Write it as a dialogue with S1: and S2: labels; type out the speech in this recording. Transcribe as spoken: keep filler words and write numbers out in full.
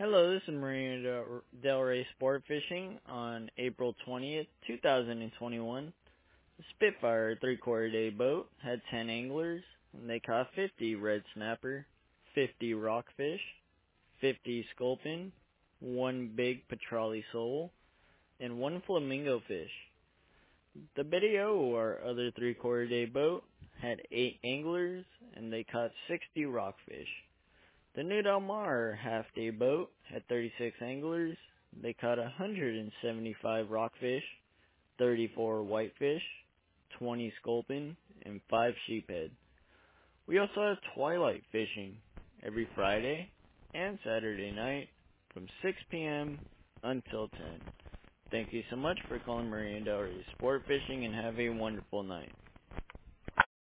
S1: Hello, this is Marina Del Del Rey Sport Fishing on April twentieth, two thousand twenty-one. The Spitfire three-quarter day boat had ten anglers, and they caught fifty red snapper, fifty rockfish, fifty sculpin, one big petrale sole, and one flamingo fish. The Video, our other three-quarter day boat, had eight anglers, and they caught sixty rockfish. The New Del Mar half-day boat had thirty-six anglers. They caught one hundred seventy-five rockfish, thirty-four whitefish, twenty sculpin, and five sheephead. We also have twilight fishing every Friday and Saturday night from six p.m. until ten. Thank you so much for calling Marina Del Rey Sport Fishing, and have a wonderful night.